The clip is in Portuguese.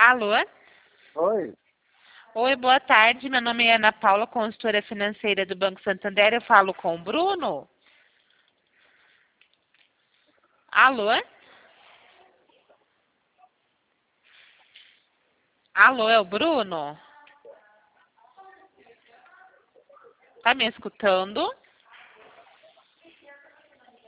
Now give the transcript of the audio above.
Alô? Oi, Oi, boa tarde. Meu nome é Ana Paula, consultora financeira do Banco Santander. Eu falo com o Bruno? Alô? Alô, é o Bruno? Tá me escutando?